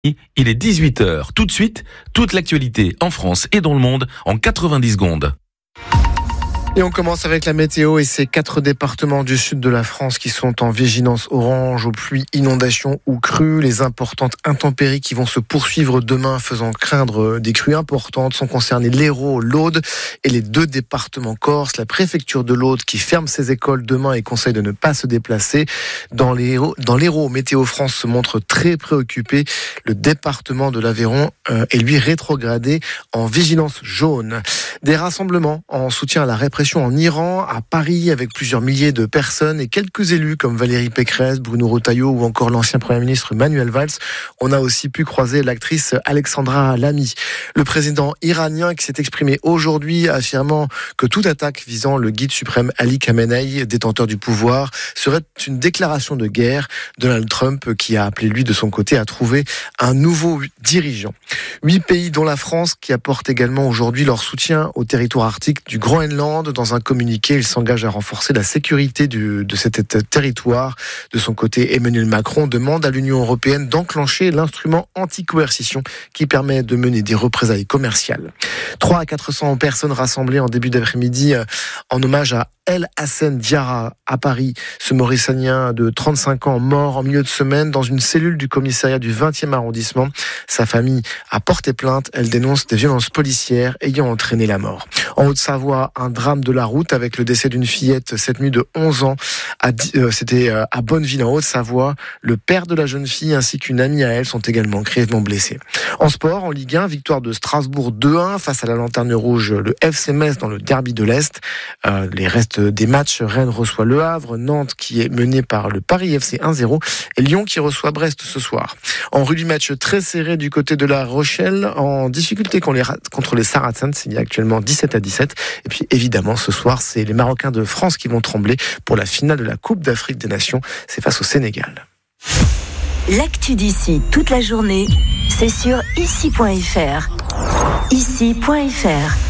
Il est 18h. Tout de suite, toute l'actualité en France et dans le monde en 90 secondes. Et on commence avec la météo et ces 4 départements du sud de la France qui sont en vigilance orange aux pluies, inondations ou crues. Les importantes intempéries qui vont se poursuivre demain, faisant craindre des crues importantes, sont concernés l'Hérault, l'Aude et les 2 départements corses. La préfecture de l'Aude qui ferme ses écoles demain et conseille de ne pas se déplacer. Dans l'Hérault, Météo France se montre très préoccupé. Le département de l'Aveyron est lui rétrogradé en vigilance jaune. Des rassemblements en soutien à la répression en Iran, à Paris, avec plusieurs milliers de personnes et quelques élus comme Valérie Pécresse, Bruno Retailleau ou encore l'ancien Premier ministre Manuel Valls. On a aussi pu croiser l'actrice Alexandra Lamy. Le président iranien qui s'est exprimé aujourd'hui affirmant que toute attaque visant le guide suprême Ali Khamenei, détenteur du pouvoir, serait une déclaration de guerre. Donald Trump qui a appelé lui de son côté à trouver un nouveau dirigeant. 8 pays dont la France qui apportent également aujourd'hui leur soutien au territoire arctique du Groenland. Dans un communiqué, il s'engage à renforcer la sécurité de cet territoire. De son côté, Emmanuel Macron demande à l'Union européenne d'enclencher l'instrument anti-coercition qui permet de mener des représailles commerciales. 300 à 400 personnes rassemblées en début d'après-midi en hommage à El Hassen Diarra à Paris. Ce Mauritanien de 35 ans mort en milieu de semaine dans une cellule du commissariat du 20e arrondissement. Sa famille a porté plainte. Elle dénonce des violences policières ayant entraîné la mort. En Haute-Savoie, un drame de la route avec le décès d'une fillette cette nuit de 11 ans. C'était à Bonneville en Haute-Savoie. Le père de la jeune fille ainsi qu'une amie à elle sont également grièvement blessés. En sport, en Ligue 1, victoire de Strasbourg 2-1 face à la Lanterne Rouge, le FC Metz dans le derby de l'Est. Les restes des matchs, Rennes reçoit Le Havre, Nantes qui est mené par le Paris FC 1-0 et Lyon qui reçoit Brest ce soir. En rugby, match très serré du côté de La Rochelle, en difficulté contre les Saracens, il y a actuellement 17-17. Et puis évidemment ce soir c'est les Marocains de France qui vont trembler pour la finale de la Coupe d'Afrique des Nations, c'est face au Sénégal. L'actu d'ici toute la journée, c'est sur ici.fr. Ici.fr.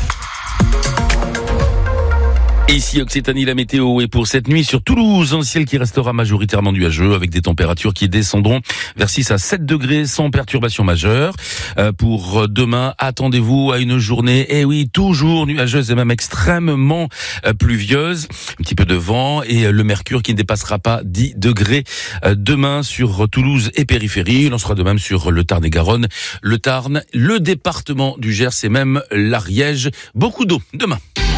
Ici Occitanie, la météo est pour cette nuit sur Toulouse, un ciel qui restera majoritairement nuageux avec des températures qui descendront vers 6 à 7 degrés sans perturbation majeure. Pour demain, attendez-vous à une journée, toujours nuageuse et même extrêmement pluvieuse. Un petit peu de vent et le mercure qui ne dépassera pas 10 degrés demain sur Toulouse et périphérie. Il en sera de même sur le Tarn et Garonne, le Tarn, le département du Gers et même l'Ariège. Beaucoup d'eau demain.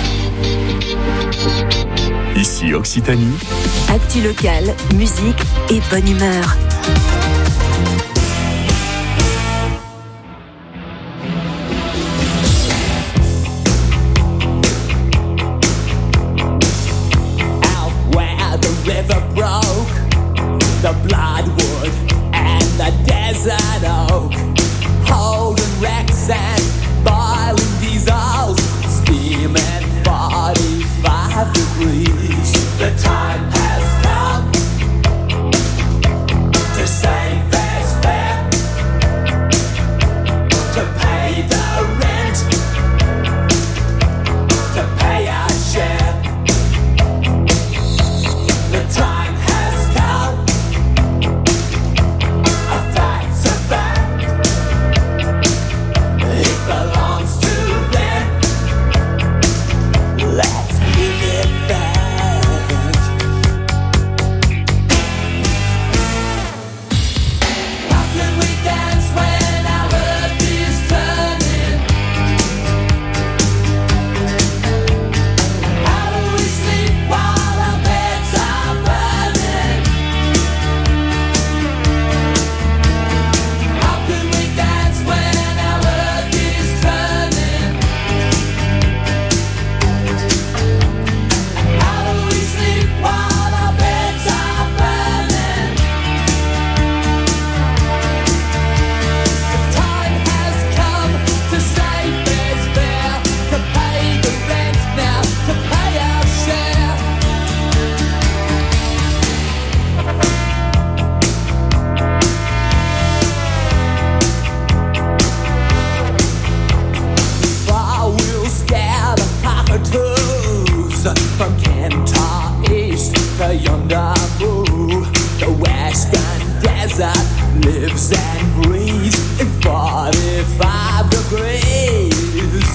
Ici Occitanie. Actu locale, musique et bonne humeur. Out where the river broke, the bloodwood and the desert oak, holding wrecks and boiling diesels, steaming 45 degrees. The time has come to say fair's fair, to pay the rent, to pay our share. The time has come, a fact's a fact.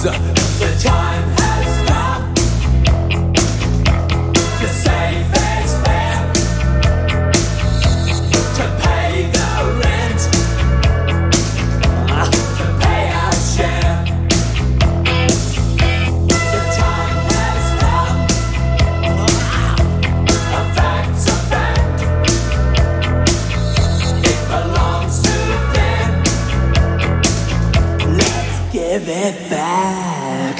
The time has come to save fair's fair, to pay the rent, to pay our share. The time has come, a fact's a fact, it belongs to them. Let's give it back.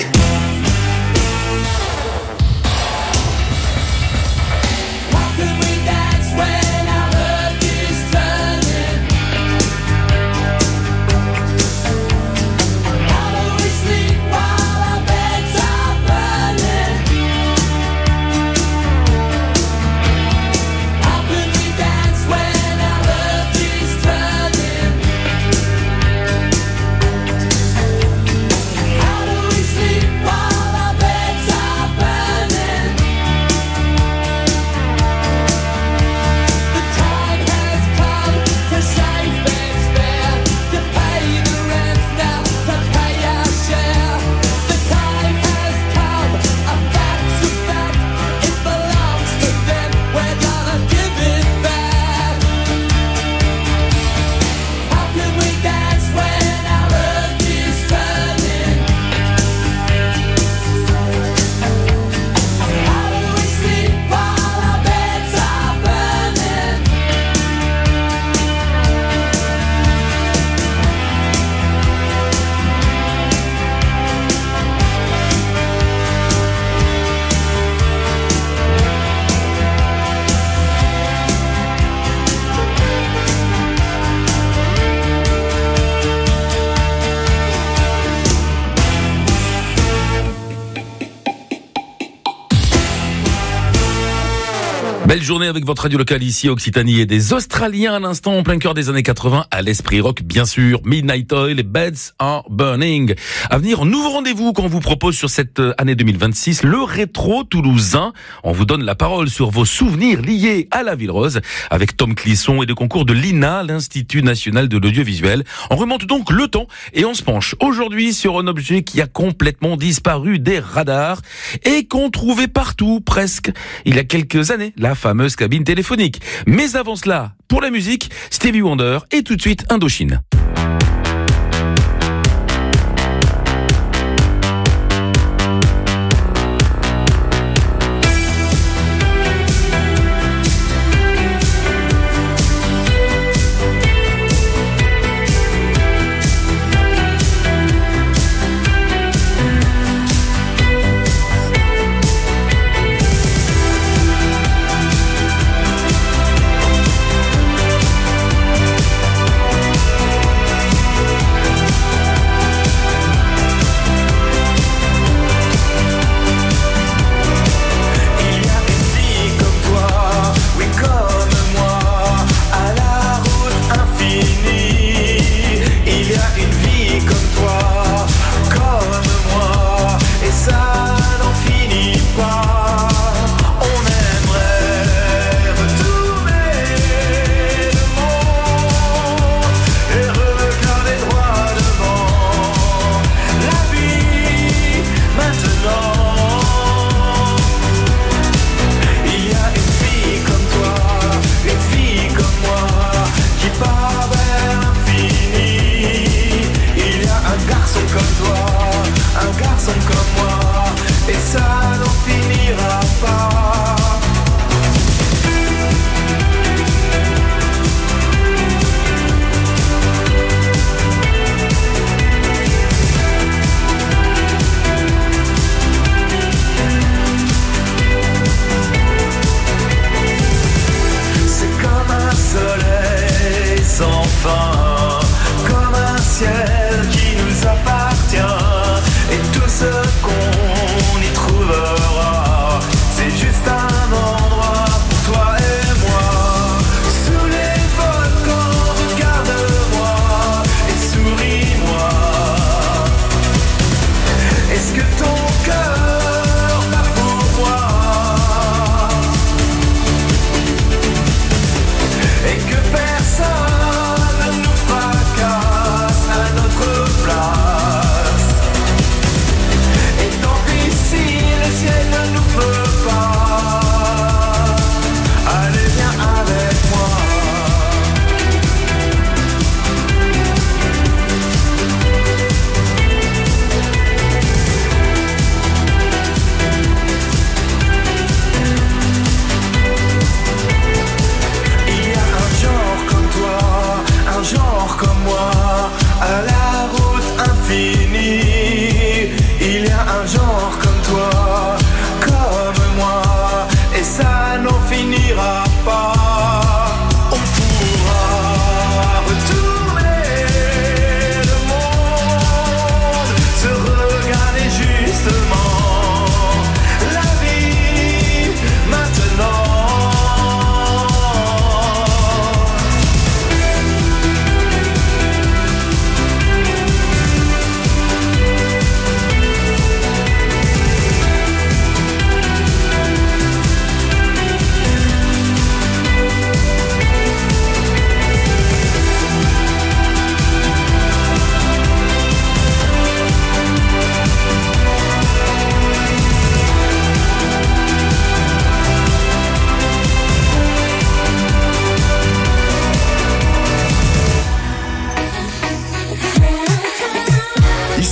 How can we dance when our earth is turning? How do we sleep while our beds are burning? How can we dance when our earth is turning? How do we sleep while our beds are burning? The time has come to save fair's fair, to pay the rent now, to pay our share. The time has come, a fact's a fact, it belongs to them, we're gonna give it back. How can we dance when our earth is turning? How do we sleep while our beds are burning? Belle journée avec votre radio locale ici, Occitanie, et des Australiens à l'instant en plein cœur des années 80, à l'esprit rock bien sûr. Midnight Oil et Beds Are Burning. À venir, nouveau rendez-vous qu'on vous propose sur cette année 2026, le rétro toulousain. On vous donne la parole sur vos souvenirs liés à la Ville Rose avec Tom Clisson et le concours de l'INA, l'Institut National de l'Audiovisuel. On remonte donc le temps et on se penche aujourd'hui sur un objet qui a complètement disparu des radars et qu'on trouvait partout presque il y a quelques années, la fameuse cabine téléphonique. Mais avant cela, pour la musique, Stevie Wonder et tout de suite Indochine.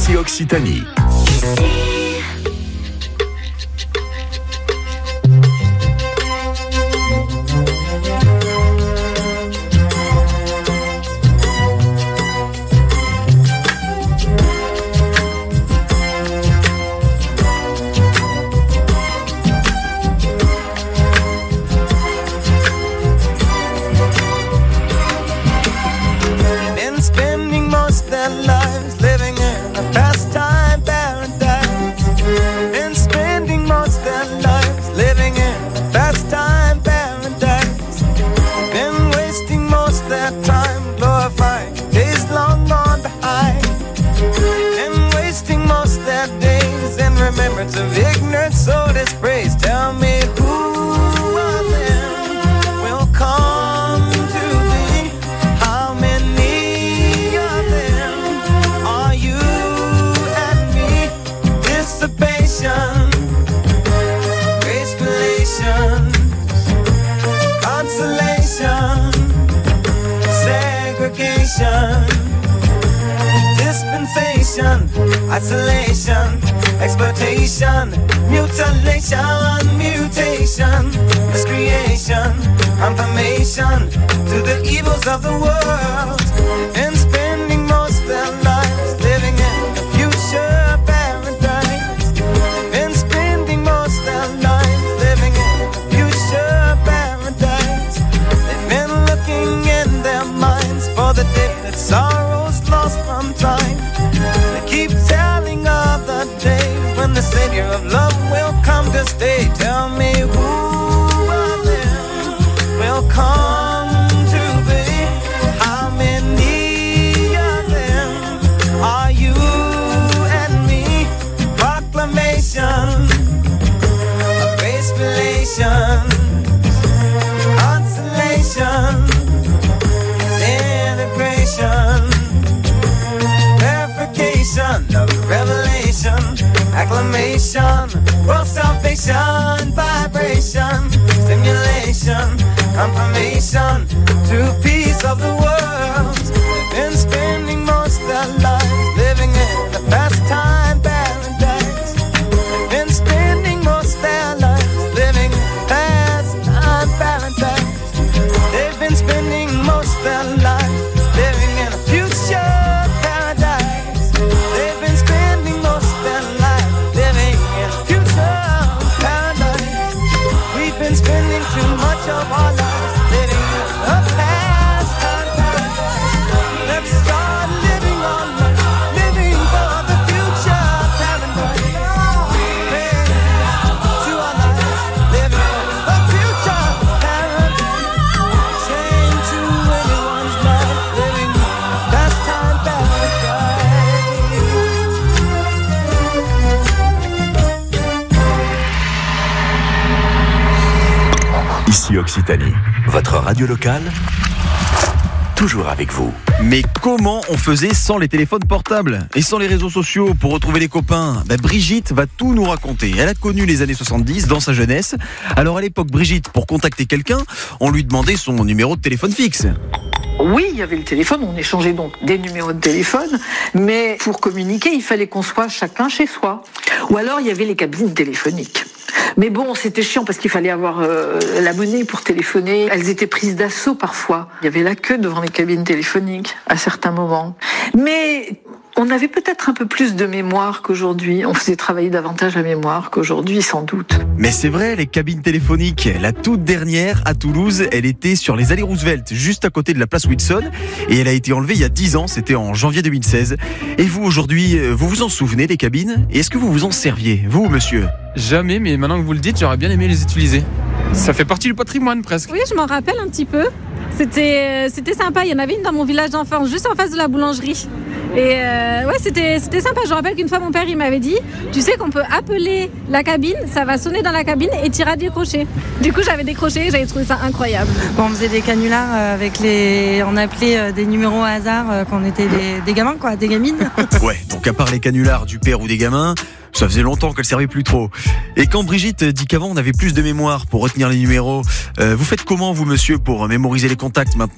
Ici Occitanie. Been spending most their lives living in a pastime paradise. Been spending most their lives living in a pastime paradise. Been wasting most their time glorifying days long gone behind. Been wasting most their days in remembrance of ignorance, so dispraise. Tell me who of them will come to thee? How many of them are you and me? Dissipation, grace relations, consolation, segregation, dispensation, isolation, exploitation, mutilation, mutation, miscreation, confirmation to the evils of the world, and spending most their lives living in a future paradise, and spending most their lives living in a future paradise. They've been looking in their minds for the day that sorrow's lost from time. They keep telling of the day when the Savior of love will come to stay. Tell me who of them will come to thee? How many of them are you and me? Proclamation of grace relations, consolation, integration, verification of revelation, acclamation, world salvation, vibration, stimulation, confirmation to peace of the world. They've been spending most their lives living in a pastime paradise. They've been spending most their lives living in a pastime paradise. They've been spending most their lives living in a future paradise. They've been spending most their lives living in a future paradise. We've been spending too much of our lives living in a pastime paradise. Let's start living our life, living for the future paradise. To our lives, living for a future paradise. Change to anyone's life, living in a pastime paradise. Ici Occitanie, votre radio locale, toujours avec vous. Mais comment on faisait sans les téléphones portables et sans les réseaux sociaux pour retrouver les copains? Brigitte va tout nous raconter. Elle a connu les années 70 dans sa jeunesse. Alors à l'époque, Brigitte, pour contacter quelqu'un, on lui demandait son numéro de téléphone fixe. Oui, il y avait le téléphone, on échangeait donc des numéros de téléphone, mais pour communiquer, il fallait qu'on soit chacun chez soi. Ou alors, il y avait les cabines téléphoniques. Mais bon, c'était chiant parce qu'il fallait avoir la monnaie pour téléphoner. Elles étaient prises d'assaut parfois. Il y avait la queue devant les cabines téléphoniques à certains moments. Mais on avait peut-être un peu plus de mémoire qu'aujourd'hui. On faisait travailler davantage la mémoire qu'aujourd'hui, sans doute. Mais c'est vrai, les cabines téléphoniques, la toute dernière à Toulouse, elle était sur les allées Roosevelt, juste à côté de la place Wilson. Et elle a été enlevée il y a 10 ans, c'était en janvier 2016. Et vous, aujourd'hui, vous vous en souvenez des cabines? Et est-ce que vous vous en serviez, vous, monsieur? Jamais, mais maintenant que vous le dites, j'aurais bien aimé les utiliser. Ça fait partie du patrimoine presque. Oui, je m'en rappelle un petit peu. C'était sympa. Il y en avait une dans mon village d'enfance, juste en face de la boulangerie. Et ouais, c'était sympa. Je me rappelle qu'une fois, mon père, il m'avait dit, tu sais qu'on peut appeler la cabine, ça va sonner dans la cabine et tu iras décrocher. Du coup, j'avais décroché et j'avais trouvé ça incroyable. Bon, on faisait des canulars on appelait des numéros au hasard quand on était des gamins, quoi, des gamines. Ouais, donc à part les canulars du père ou des gamins, ça faisait longtemps qu'elle servait plus trop. Et quand Brigitte dit qu'avant on avait plus de mémoire pour retenir les numéros, vous faites comment vous, monsieur, pour mémoriser les contacts maintenant?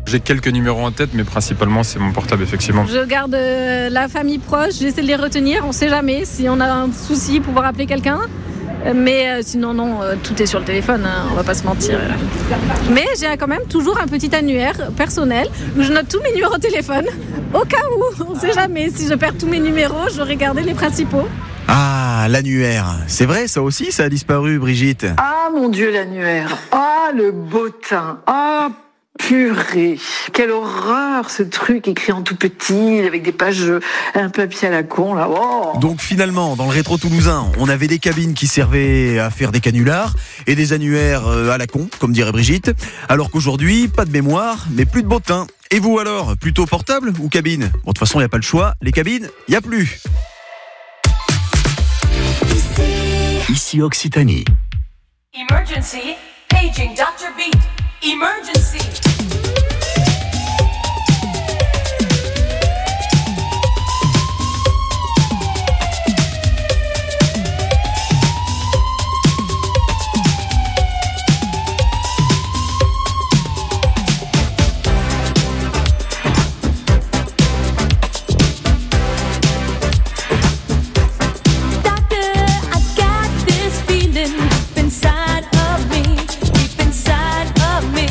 J'ai quelques numéros en tête, mais principalement c'est mon portable, effectivement. Je garde la famille proche, j'essaie de les retenir, on sait jamais si on a un souci pouvoir appeler quelqu'un. Mais sinon, non, tout est sur le téléphone, hein, on va pas se mentir. Mais j'ai quand même toujours un petit annuaire personnel où je note tous mes numéros de téléphone. Au cas où, on sait jamais, si je perds tous mes numéros, j'aurais gardé les principaux. Ah, l'annuaire. C'est vrai, ça aussi, ça a disparu, Brigitte. Ah mon Dieu, l'annuaire. Ah le bottin. Ah purée. Quelle horreur ce truc écrit en tout petit avec des pages, un papier à la con là. Oh. Donc finalement, dans le rétro toulousain, on avait des cabines qui servaient à faire des canulars et des annuaires à la con, comme dirait Brigitte. Alors qu'aujourd'hui, pas de mémoire, mais plus de bottin. Et vous alors, plutôt portable ou cabine ? Bon, de toute façon, il n'y a pas le choix. Les cabines, il n'y a plus. Ici Occitanie. Emergency, paging Dr. Beat. Emergency. Inside of me, deep inside of me.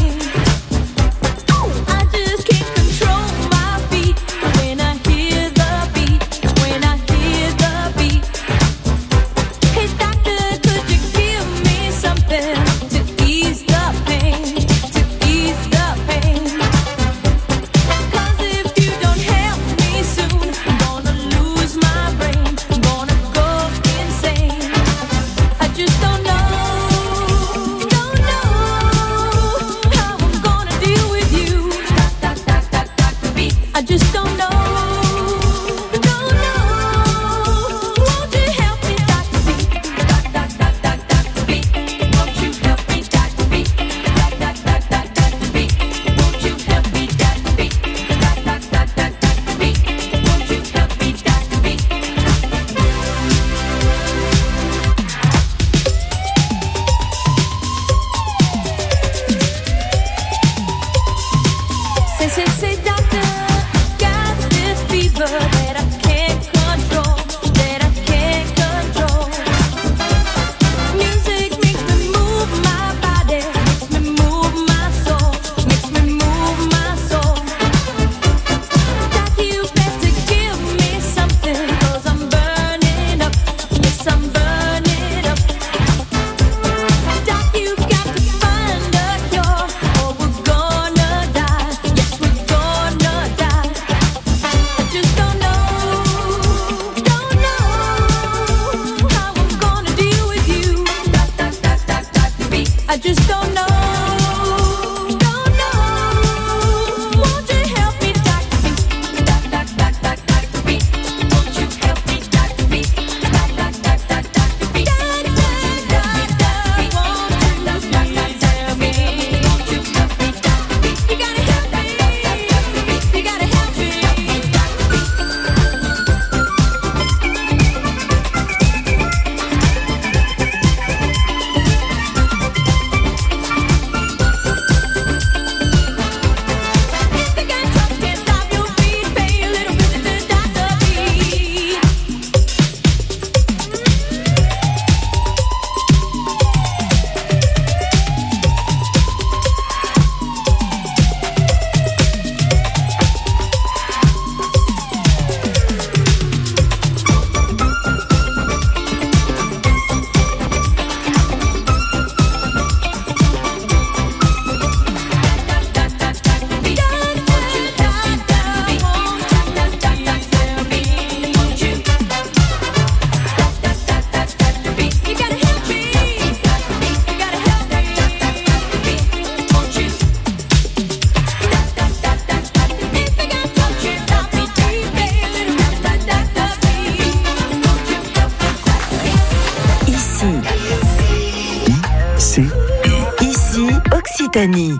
Occitanie.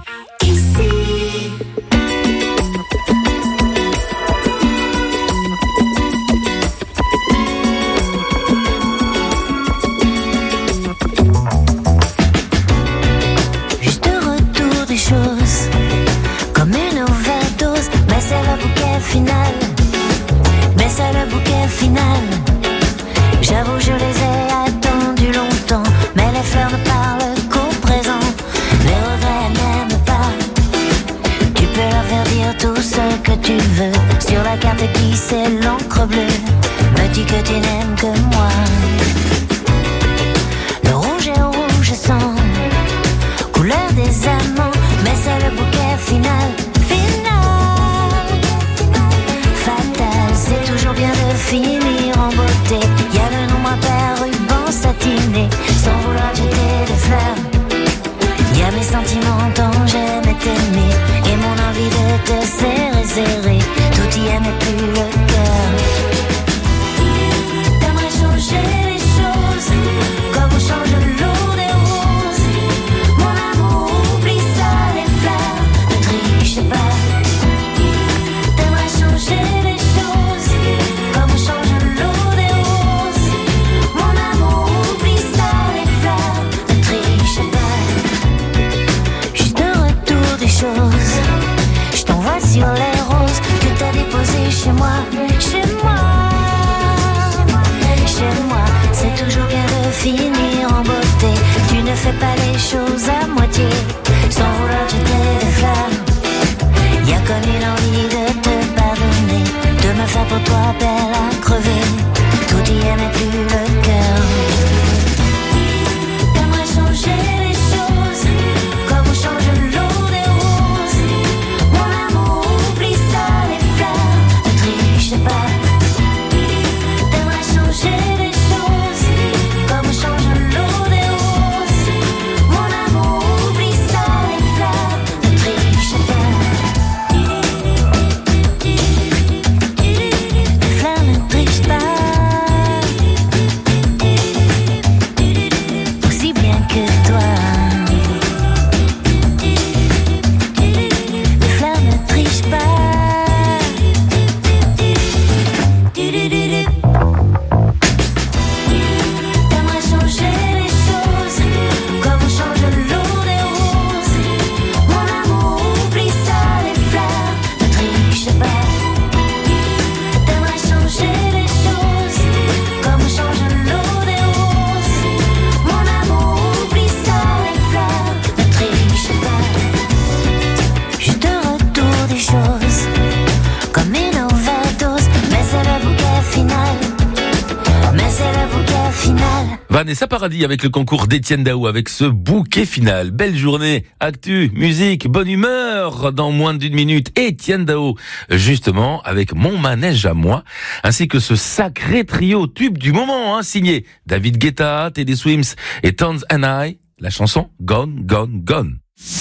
Juste retour des choses, comme une finale. J'avoue, je les ai attendus longtemps, mais les fleurs ne parlent qu'au présent. Les regrets n'aiment pas. Tu peux leur faire dire tout ce que tu veux. Sur la carte qui c'est l'encre bleue. Me dis que tu n'aimes que moi. Le rouge est rouge sang, couleur des amants, mais c'est le bouquet final. Fatal, c'est toujours bien de finir en beauté. Y a le nombre impair, ruban satiné, sans vouloir jeter des fleurs. Y a mes sentiments dont j'aimais t'aimer, et mon envie de te serrer. Tout y est mais plus le cœur. T'aimerais changer les choses, comme on change l'eau des roses. Mon amour, oublie ça, les fleurs, ne triche pas. T'aimerais changer les choses, comme on change l'eau des roses. Mon amour, oublie ça, les fleurs, ne triche pas. Juste un retour des choses, je t'envoie sur les roses que t'as déposées chez moi. Chez moi, c'est toujours bien de finir en beauté. Tu ne fais pas les choses à moitié, sans vouloir jeter des fleurs. Y'a comme une envie de te pardonner, de me faire pour toi belle à crever. Tout y est mais plus le cœur. T'aimerais changer les choses, comme on change l'eau des roses. Mon amour, oublie ça, les fleurs, ne triche pas. T'aimerais changer les choses, comme on change l'eau des roses. Mon amour, oublie ça, les fleurs, ne triche pas. Les fleurs ne trichent pas, aussi bien que toi. Les fleurs ne trichent pas. T'aimerais changer les choses, comme on change l'eau des roses. Mon amour, oublie ça, les fleurs, ne triche pas. T'aimerais changer les choses, comme on change l'eau des roses. Mon amour, oublie ça, les fleurs, ne triche pas. Juste un retour des choses, comme une overdose, mais c'est le bouquet final. Mais c'est le bouquet final. Vanessa Paradis avec le concours d'Étienne Dao avec ce bouquet final. Belle journée, actu, musique, bonne humeur dans moins d'une minute. Étienne Dao, justement, avec Mon manège à moi, ainsi que ce sacré trio tube du moment, signé David Guetta, Teddy Swims et Tones and I. La chanson Gone, Gone, Gone.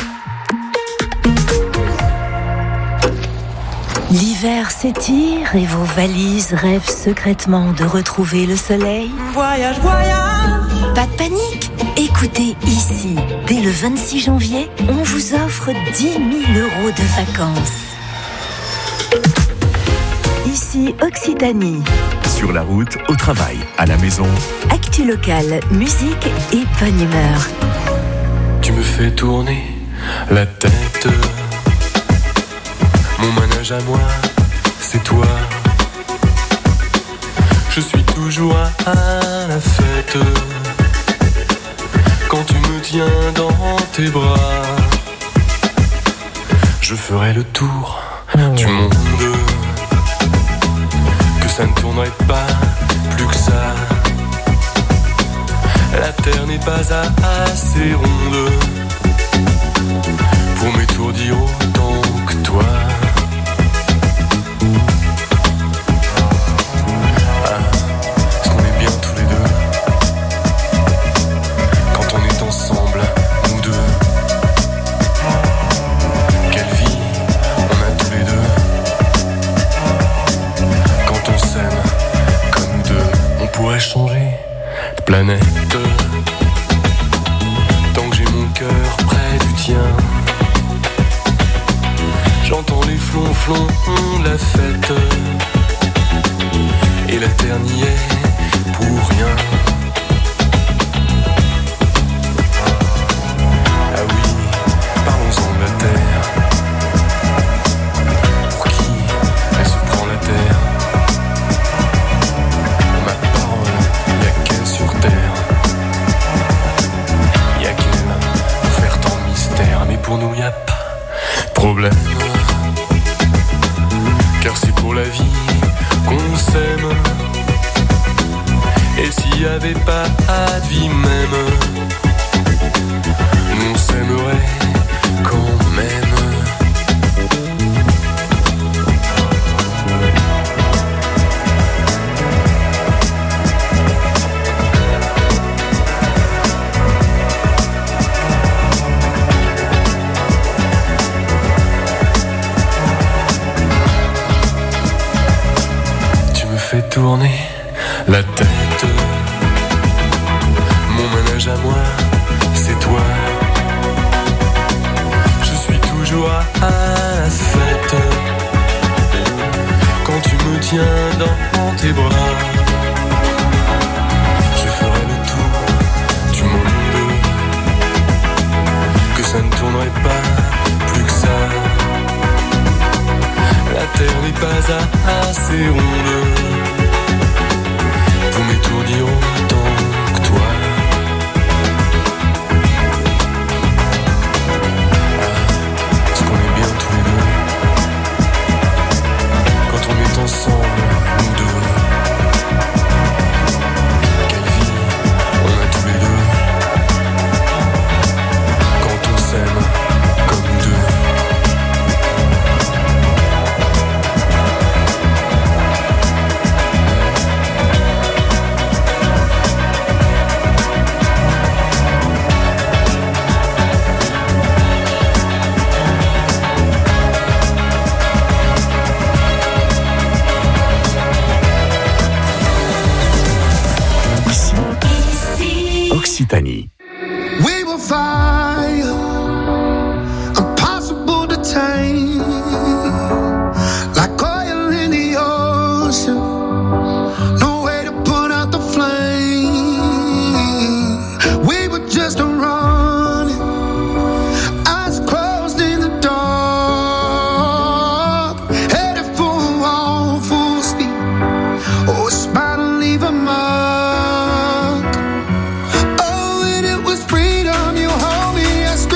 L'hiver s'étire et vos valises rêvent secrètement de retrouver le soleil. Voyage, voyage. Pas de panique. Écoutez, ici, dès le 26 janvier, on vous offre 10 000 € de vacances. Ici, Occitanie. Sur la route, au travail, à la maison. Actu locale, musique et bonne humeur. Tu me fais tourner la tête. Mon manège à moi, c'est toi. Je suis toujours à la fête quand tu me tiens dans tes bras. Je ferai le tour du monde, que ça ne tournerait pas plus que ça. La terre n'est pas assez ronde pour m'étourdir autant que toi. Est-ce qu'on est bien tous les deux quand on est ensemble, nous deux? Quelle vie on a tous les deux quand on s'aime comme nous deux. On pourrait changer de planète tant que j'ai mon cœur près du tien. J'entends les flonflons de la fête et la terre n'y est pour rien. Ah oui, parlons-en de la terre. Pour qui elle se prend la terre? avait pas de vie même, on s'aimerait quand même. Fais tourner la tête. Mon manège à moi, c'est toi. Je suis toujours à la fête quand tu me tiens dans tes bras. Je ferai le tour du monde, que ça ne tournerait pas plus que ça. La terre n'est pas assez ronde pour m'étourdir autant que toi. Est-ce qu'on est bien tous les deux quand on est ensemble, nous deux? Quelle vie on a tous les deux quand on s'aime comme nous deux. Occitanie. We will fire, impossible to tame, like oil in the ocean, no way to put out the flame. We were just running, eyes closed in the dark, headed for a wall full speed, oh, it's about to leave a mark. Freedom, you hold me as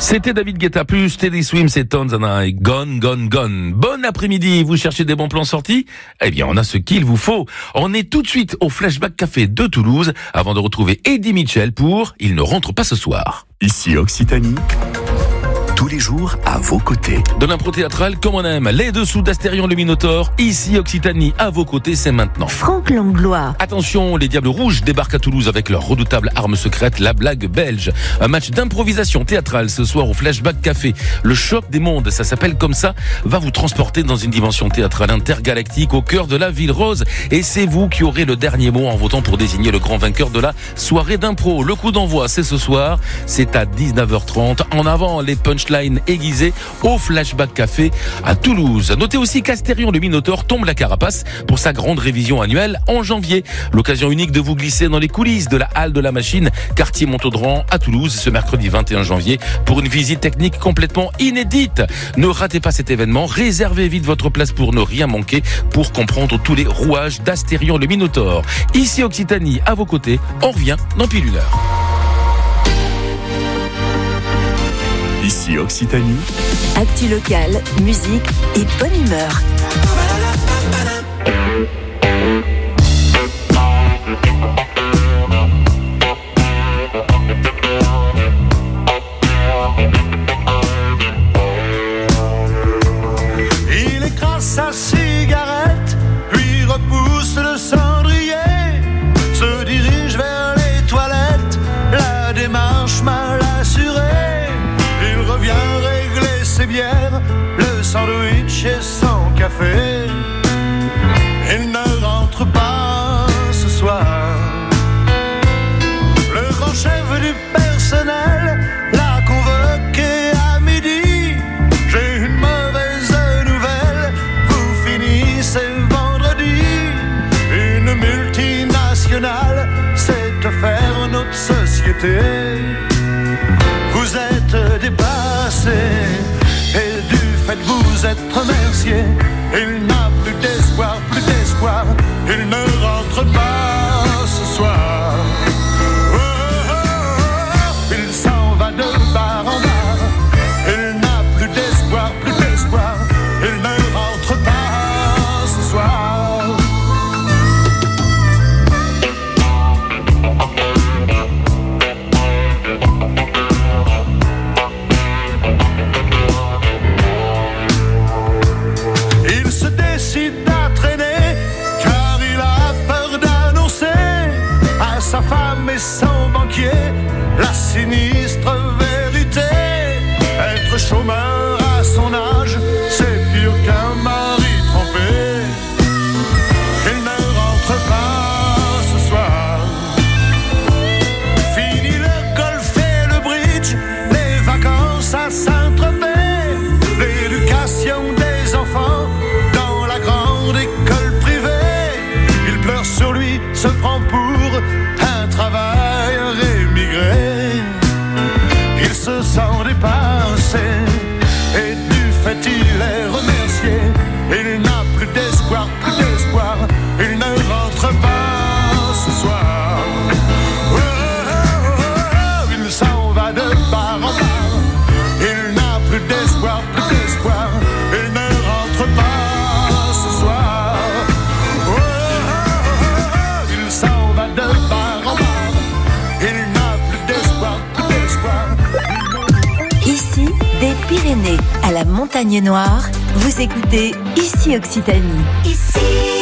C'était David Guetta plus Teddy Swims et Tones and I, Gone, Gone, Gone. Bon après-midi, vous cherchez des bons plans sortis? Eh bien, on a ce qu'il vous faut. On est tout de suite au Flashback Café de Toulouse avant de retrouver Eddie Mitchell pour Il ne rentre pas ce soir. Ici Occitanie, tous les jours à vos côtés. De l'impro théâtrale comme on aime, les dessous d'Astérion le Minotaure, ici Occitanie, à vos côtés, c'est maintenant. Franck Langlois. Attention, les Diables Rouges débarquent à Toulouse avec leur redoutable arme secrète, la blague belge. Un match d'improvisation théâtrale ce soir au Flashback Café. Le choc des mondes, ça s'appelle comme ça, va vous transporter dans une dimension théâtrale intergalactique au cœur de la ville rose. Et c'est vous qui aurez le dernier mot en votant pour désigner le grand vainqueur de la soirée d'impro. Le coup d'envoi, c'est ce soir, c'est à 19h30. En avant, les punchlines aiguisées au Flashback Café à Toulouse. Notez aussi qu'Astérion le Minotaure tombe la carapace pour sa grande révision annuelle en janvier. L'occasion unique de vous glisser dans les coulisses de la halle de la machine, quartier Montaudran à Toulouse, ce mercredi 21 janvier pour une visite technique complètement inédite. Ne ratez pas cet événement, réservez vite votre place pour ne rien manquer, pour comprendre tous les rouages d'Astérion le Minotaure. Ici Occitanie, à vos côtés, on revient dans pile une heure. Ici Occitanie, Actu locale, musique et bonne humeur. Il écrase sa cigarette, puis repousse le cendrier, se dirige vers les toilettes, la démarche mal assurée. Il revient régler ses bières, le sandwich et son café. Il ne rentre pas ce soir. Le grand chef du personnel l'a convoqué à midi. J'ai une mauvaise nouvelle, vous finissez vendredi. Une multinationale s'est offert notre société. Vous êtes dépassé et du fait que vous êtes remercié. Il n'a plus d'espoir, il ne rentre pas ce soir. Oh, oh, oh, il s'en va de bar en bar. Il n'a plus d'espoir, il ne rentre pas ce soir. Il se décide à traîner car il a peur d'annoncer à sa femme et son banquier la sinistre vérité. Être chômeur à son âge, c'est pire qu'un mari trompé. Il ne rentre pas ce soir. Fini le golf et le bridge, les vacances à Saint-Tropez, l'éducation des enfants dans la grande école privée. Il pleure sur lui, se prend pour un travailleur émigré. Il se sent dépassé et du fait il est remercié. Il n'a plus d'espoir, il ne rentre pas ce soir. Oh, oh, oh, oh, il s'en va de bar en bar. Il n'a plus d'espoir, il ne rentre pas ce soir. Oh, oh, oh, il s'en va de bar en bar. Il n'a plus d'espoir, Ici, des Pyrénées à la Montagne Noire, vous écoutez Ici Occitanie. Ici.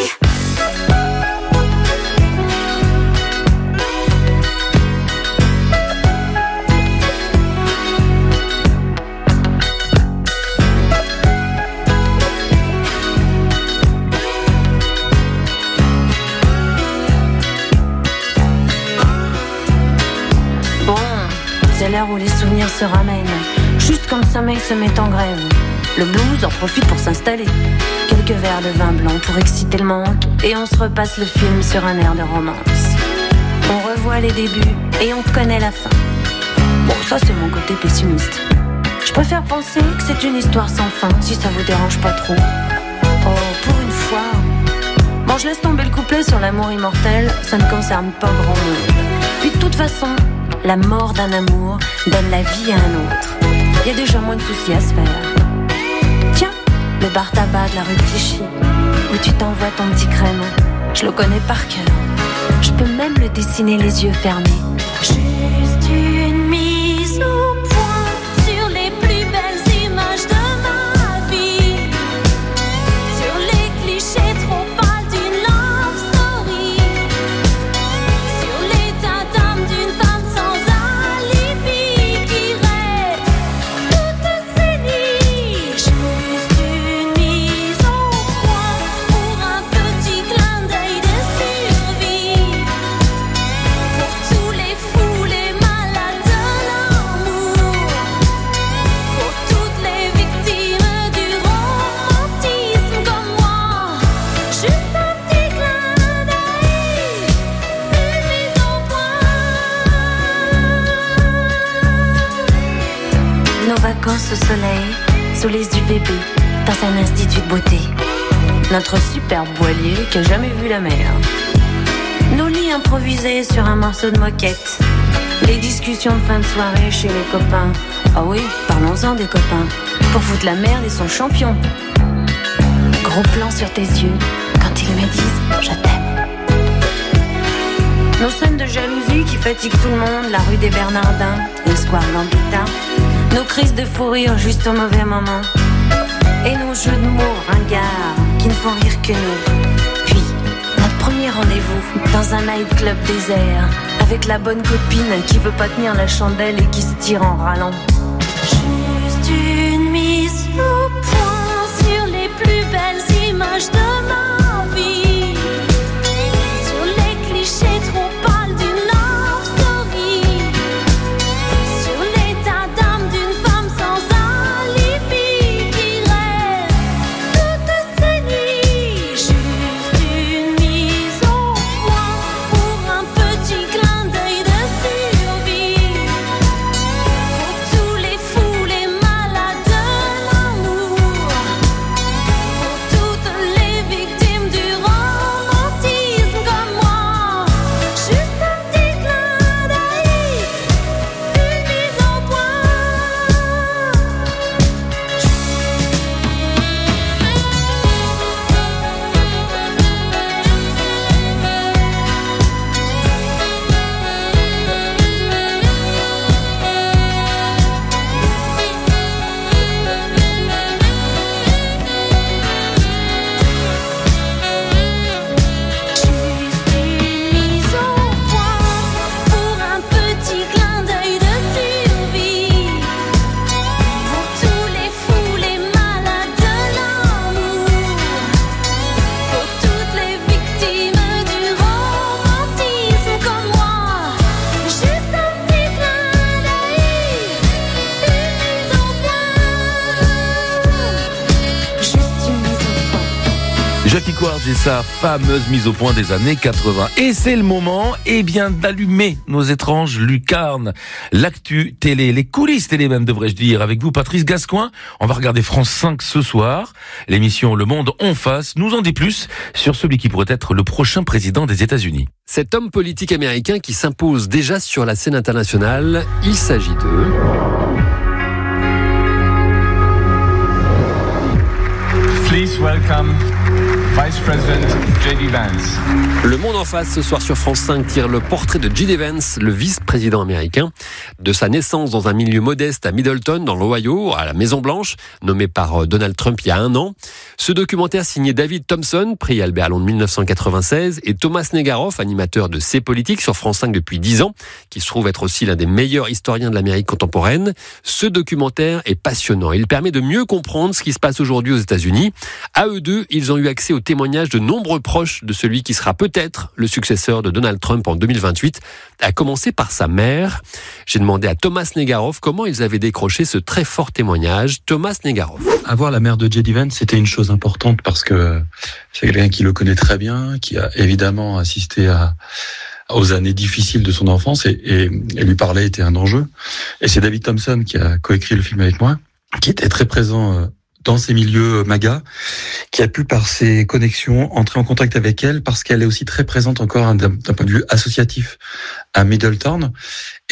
Bon, c'est l'heure où les souvenirs se ramènent. Juste quand le sommeil se met en grève, le blues en profite pour s'installer. Quelques verres de vin blanc pour exciter le manque, et on se repasse le film sur un air de romance. On revoit les débuts et on connaît la fin. Bon, ça c'est mon côté pessimiste. Je préfère penser que c'est une histoire sans fin, si ça vous dérange pas trop. Oh, pour une fois. Bon, je laisse tomber le couplet sur l'amour immortel, ça ne concerne pas grand monde. Puis de toute façon, la mort d'un amour donne la vie à un autre. y a déjà moins de soucis à se faire. Tiens, le bar tabac de la rue de Clichy, où tu t'envoies ton petit crème, je le connais par cœur. Je peux même le dessiner les yeux fermés. Juste une mise au point sur les plus belles images de ma vie, sur les clichés trop pâles d'une love story, sur l'état d'âme d'une femme sans alibi qui rêve toutes ses nuits. Juste une mise au point pour un petit clin d'œil de survie, pour tous les fous, les malades de l'amour, pour toutes les victimes du romantisme comme moi. Juste un petit clin d'œil, une mise au point. Nos vacances au soleil, sous les UVB, dans un institut de beauté. Notre superbe voilier qui a jamais vu la mer. Nos lits improvisés sur un morceau de moquette. Les discussions de fin de soirée chez les copains. Ah oui, parlons-en des copains. Pour foutre la merde et son champion. Gros plan sur tes yeux quand ils me disent je t'aime. Nos scènes de jalousie qui fatiguent tout le monde. La rue des Bernardins, le square Gambetta. Nos crises de fou rire juste au mauvais moment. Et nos jeux de mots ringards qui ne font rire que nous. Puis, notre premier rendez-vous dans un nightclub désert, avec la bonne copine qui veut pas tenir la chandelle et qui se tire en râlant. Juste une mise au point sur les plus belles images de ma vie, sur les clichés trop pâles d'une love story, sur l'état d'âme d'une femme sans alibi qui rêve toutes ses nuits. Juste une mise au point pour un petit clin d'œil de survie, pour tous les fous, les malades de l'amour, pour toutes les victimes du romantisme comme moi. Juste un petit clin d'œil, une mise au point. Juste une mise au point pour un petit clin d'œil de survie, pour tous les fous, les malades de l'amour, pour toutes les victimes du romantisme comme moi. Juste un petit clin d'œil, une mise au point. Juste une mise au point. Jackie Quartz et sa fameuse mise au point des années 80. Et c'est le moment, d'allumer nos étranges lucarnes. L'actu télé, les coulisses télé même, devrais-je dire. Avec vous, Patrice Gascoin. On va regarder France 5 ce soir. L'émission Le Monde en face nous en dit plus sur celui qui pourrait être le prochain président des États-Unis. Cet homme politique américain qui s'impose déjà sur la scène internationale, il s'agit de... Please welcome Vice President J.D. Vance. Le Monde en face ce soir sur France 5 tire le portrait de J.D. Vance, le vice-président américain. De sa naissance dans un milieu modeste à Middleton, dans l'Ohio, à la Maison-Blanche, nommé par Donald Trump il y a 1 an. Ce documentaire signé David Thompson, prix Albert Londres 1996, et Thomas Negaroff, animateur de C'est Politique sur France 5 depuis 10 ans, qui se trouve être aussi l'un des meilleurs historiens de l'Amérique contemporaine. Ce documentaire est passionnant. Il permet de mieux comprendre ce qui se passe aujourd'hui aux États-Unis. À eux deux, ils ont eu accès aux témoignages de nombreux proches de celui qui sera peut-être le successeur de Donald Trump en 2028, à commencer par sa mère. J'ai demandé à Thomas Negaroff comment ils avaient décroché ce très fort témoignage. Thomas Negaroff. Avoir la mère de J.D. Vance, c'était une chose importante parce que c'est quelqu'un qui le connaît très bien, qui a évidemment assisté aux années difficiles de son enfance et lui parler était un enjeu. Et c'est David Thompson qui a coécrit le film avec moi, qui était très présent dans ces milieux MAGA, qui a pu, par ses connexions, entrer en contact avec elle, parce qu'elle est aussi très présente encore d'un point de vue associatif à Middleton.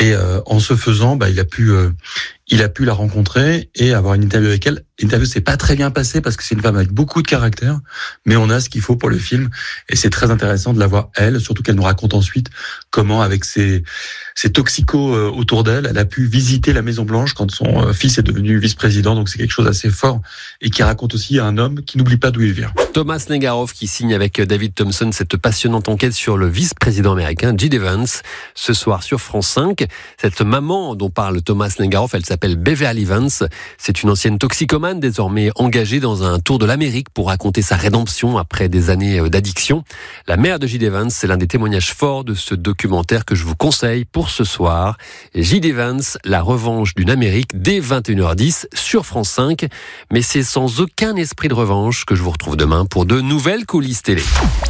Et en ce faisant, il a pu la rencontrer et avoir une interview avec elle. L'interview s'est pas très bien passée parce que c'est une femme avec beaucoup de caractère, mais on a ce qu'il faut pour le film et c'est très intéressant de la voir elle, surtout qu'elle nous raconte ensuite comment avec ses toxicos autour d'elle, elle a pu visiter la Maison Blanche quand son fils est devenu vice-président. Donc c'est quelque chose d'assez fort et qui raconte aussi à un homme qui n'oublie pas d'où il vient. Thomas Negaroff qui signe avec David Thompson cette passionnante enquête sur le vice-président américain J.D. Vance ce soir sur France 5. Cette maman dont parle Thomas Negaroff, elle s'appelle Beverly Vance. C'est une ancienne toxicomane désormais engagée dans un tour de l'Amérique pour raconter sa rédemption après des années d'addiction. La mère de J.D. Vance, c'est l'un des témoignages forts de ce documentaire que je vous conseille pour ce soir. J.D. Vance, la revanche d'une Amérique dès 21h10 sur France 5. Mais c'est sans aucun esprit de revanche que je vous retrouve demain pour de nouvelles coulisses télé.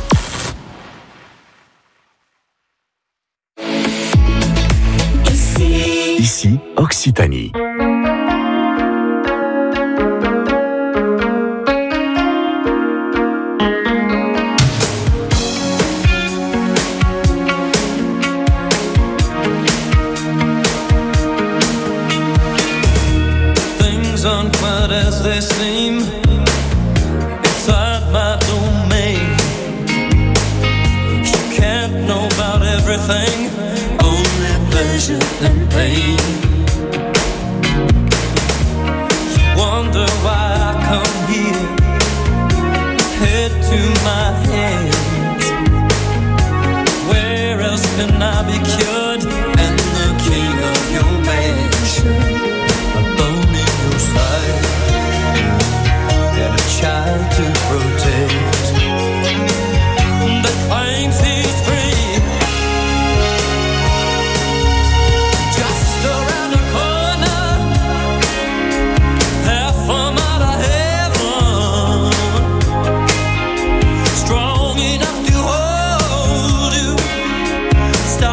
Ici, Occitanie. Things aren't quite as they seem inside my domain. You can't know about everything, only pleasure and pain. You wonder why I come here, head to my hands. Where else can I be cured and the king of your mansion? A bone in your side and a child to protect that claims he's free. Just around the corner, half from out of heaven, strong enough to hold you. Stop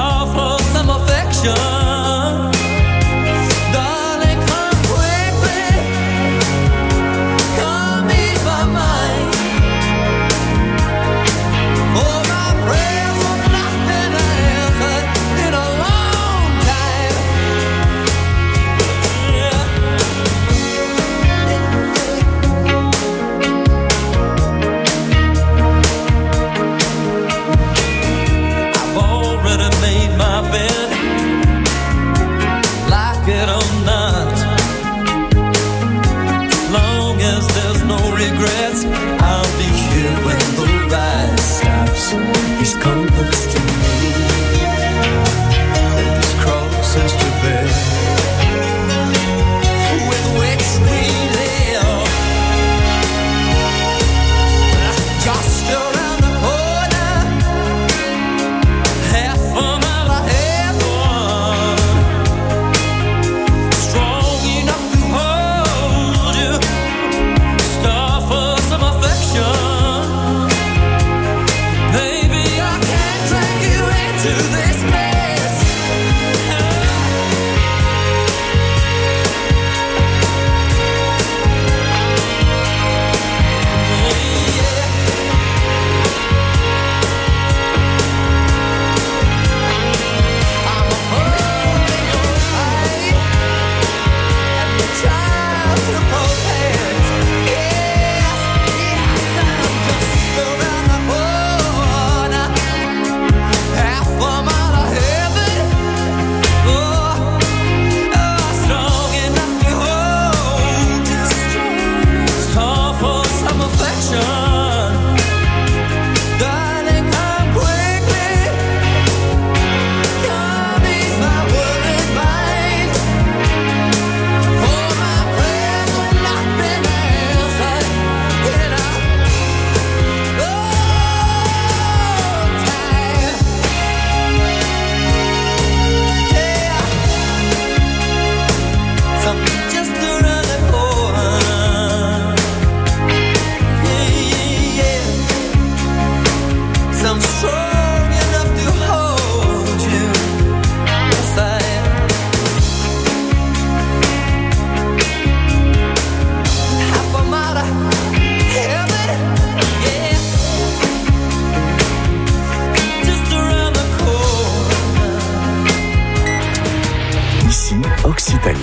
Ici, Occitanie.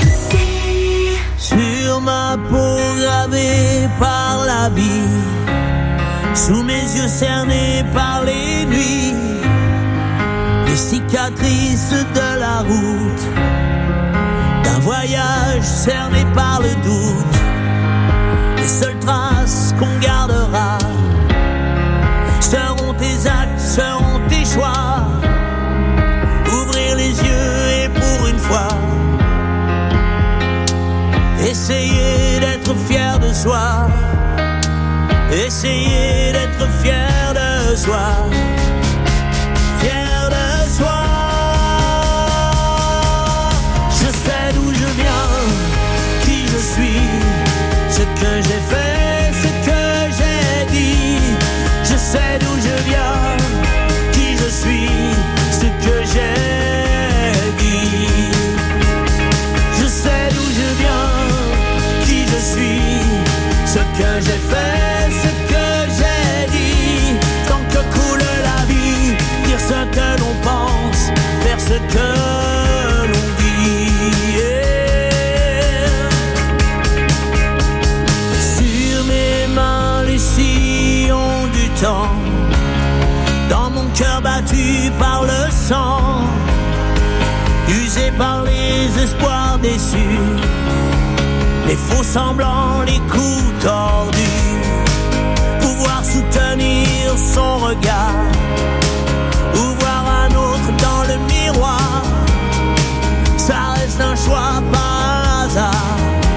Sur ma peau gravée par la vie, sous mes yeux cernés par les nuits, les cicatrices de la route, d'un voyage cerné par le doute, les seules traces qu'on gardera seront tes actes, seront tes choix. Ouvrir les yeux et pour une fois essayer d'être fier de soi, essayer d'être fier de soi, fier de soi. Je sais d'où je viens, qui je suis, ce que j'ai fait, ce que j'ai dit. Je sais d'où je viens, qui je suis, ce que j'ai dit. Je sais d'où je viens, qui je suis, ce que j'ai fait, ce que j'ai dit. Tant que coule la vie, dire ce que l'on pense, faire ce que l'on dit. Sur mes mains les sillons du temps, dans mon cœur battu par le sang, usé par les espoirs déçus, les faux semblants, les coups tordus. Pouvoir soutenir son regard, ou voir un autre dans le miroir, ça reste un choix par hasard.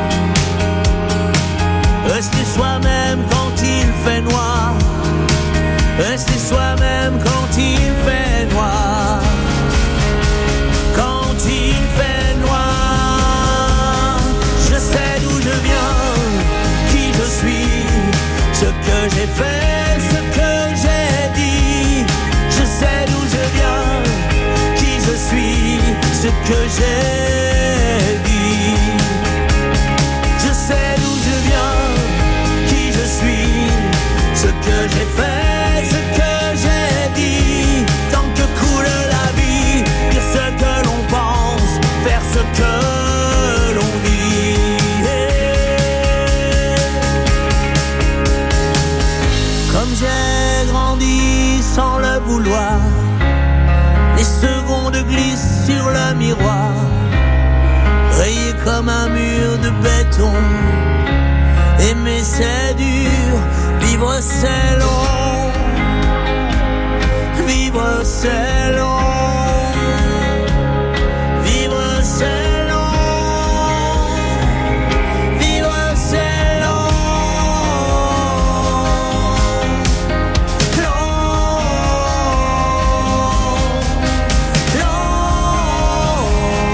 Rester soi-même quand il fait noir, rester soi-même quand il fait noir, quand il fait noir. Je sais d'où je viens, qui je suis, ce que j'ai fait, ce que j'ai dit. Je sais d'où je viens, qui je suis, ce que j'ai dit. Je sais d'où je viens, qui je suis, ce que j'ai fait, ce que j'ai dit. Tant que coule la vie, dire ce que l'on pense, faire ce que l'on dit. Comme j'ai grandi sans le vouloir, les secondes glissent sur le miroir, rayé comme un mur de béton. Aimer c'est dur, vivre c'est long, vivre c'est long, vivre c'est long, vivre c'est long, long, long,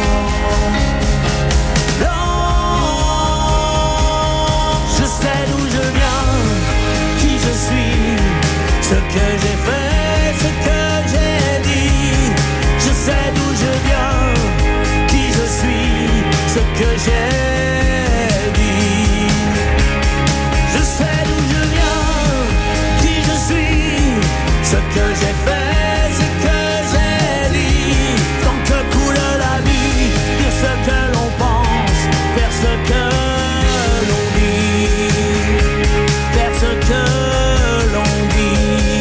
long. Je sais d'où je viens, qui je suis, ce que j'ai fait, ce que j'ai dit. Je sais d'où je viens, qui je suis, ce que j'ai dit. Je sais d'où je viens, qui je suis, ce que j'ai fait, ce que j'ai dit. Tant que coule la vie, dire ce que l'on pense, faire ce que l'on dit, faire ce que l'on dit.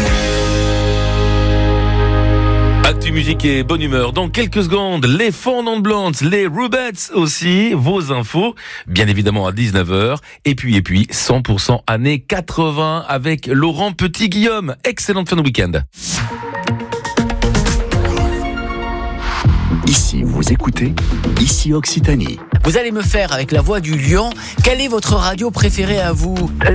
Actu musique et bonne humeur. Dans quelques secondes, les Fondantes Blondes, les Rubettes aussi, vos infos, bien évidemment à 19h. Et puis, 100% années 80 avec Laurent Petit-Guillaume. Excellente fin de week-end. Ici, vous écoutez Ici Occitanie. Vous allez me faire avec la voix du lion. Quelle est votre radio préférée à vous?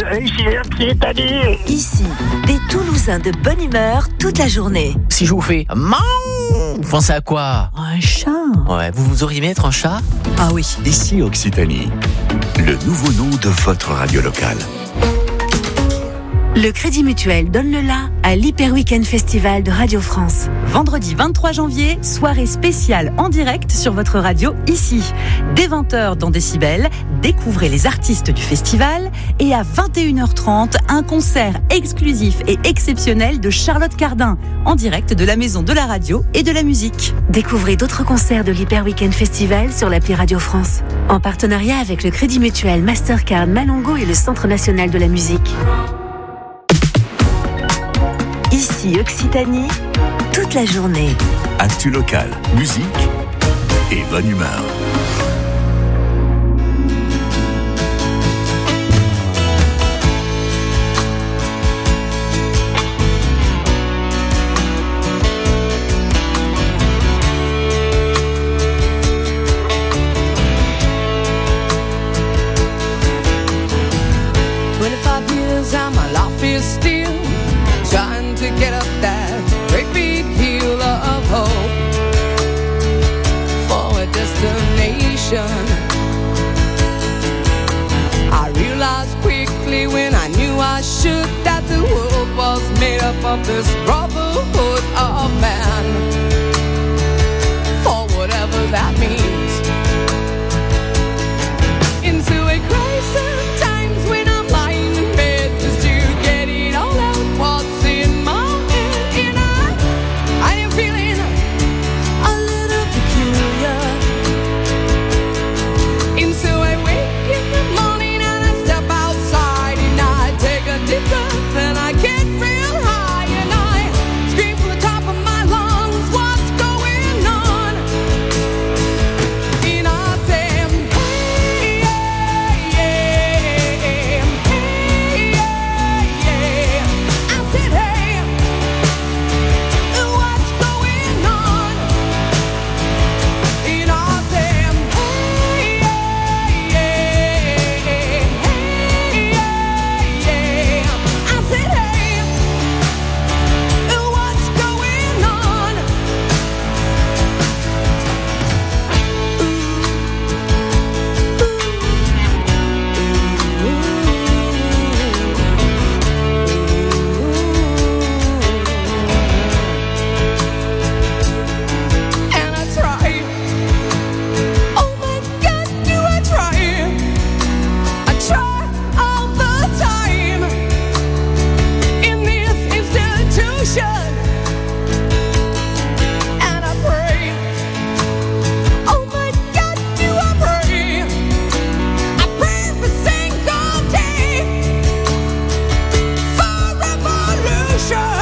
Ici, des Toulousains de bonne humeur toute la journée. Si je vous fais Maou, vous pensez à quoi? Un chat. Ouais, vous auriez aimé être un chat? Ah oui. Ici Occitanie, le nouveau nom de votre radio locale. Le Crédit Mutuel donne le la à l'Hyper Weekend Festival de Radio France. Vendredi 23 janvier, soirée spéciale en direct sur votre radio ici. Dès 20h dans Décibel, découvrez les artistes du festival et à 21h30, un concert exclusif et exceptionnel de Charlotte Cardin en direct de la Maison de la Radio et de la Musique. Découvrez d'autres concerts de l'Hyper Weekend Festival sur l'appli Radio France. En partenariat avec le Crédit Mutuel, Mastercard, Malongo et le Centre National de la Musique. Ici Occitanie, toute la journée. Actu local, musique et bonne humeur. Get up that great big hill of hope for a destination. I realized quickly when I knew I should that the world was made up of this brotherhood of man, for whatever that means. Into a crisis times when I'm lying in bed just to get it all out what's in my and I get real high and I scream from the top of my lungs, what's going on? And I say, hey, hey, hey, hey. I said, hey, what's going on? And I say, hey, hey, hey, hey. I said, hey, what's going on? And I try. Oh my God, do I try? I try all the time. In this institution, and I pray. Oh my God, do I pray? I pray every single day for revolution.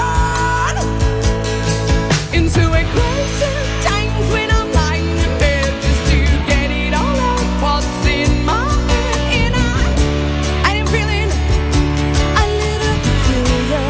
Into a crisis times when I'm lying in bed just to get it all out what's in my head, and I am feeling a little peculiar.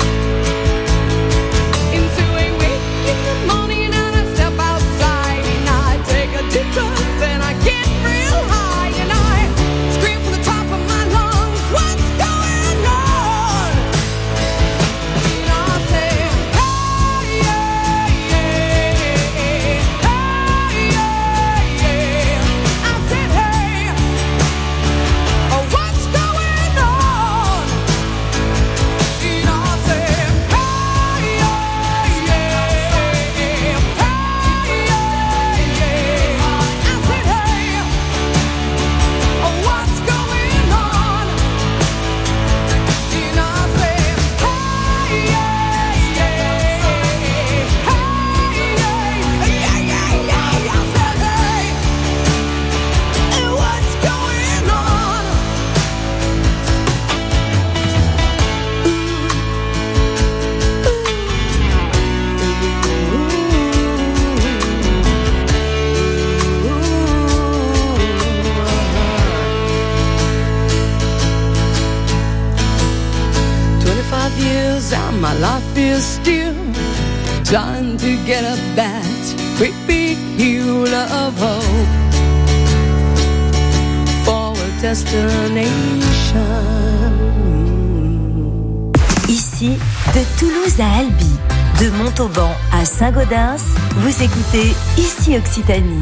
Into a wake in the morning and I step outside and I take a deep breath and I get real high and I scream from the top of my lungs, what's going on? And I say, hey, hey, hey, hey, hey. I said, hey, what's going on? And I said, hey, hey, hey, hey, hey. I said, hey, what's going on? And I said, hey, hey, hey, I said, hey, what's going on? Years and my life is still trying to get up that great big hill of hope for a destination. Ici, de Toulouse à Albi, de Montauban à Saint-Gaudens, vous écoutez Ici Occitanie.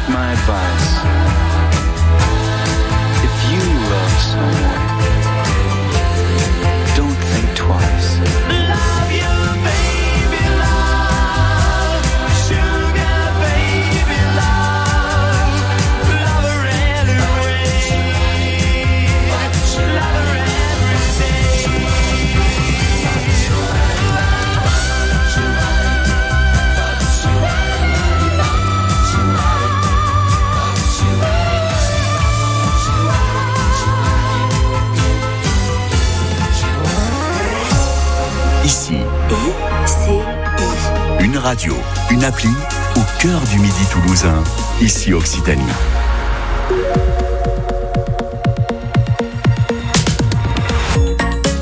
take my advice. If you love someone, don't think twice. Love you, baby, love. Sugar, baby, love. Love her anyway. Love her every day. Ici, une radio, une appli au cœur du Midi toulousain. Ici Occitanie.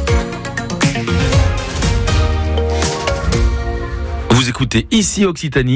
Vous écoutez Ici Occitanie.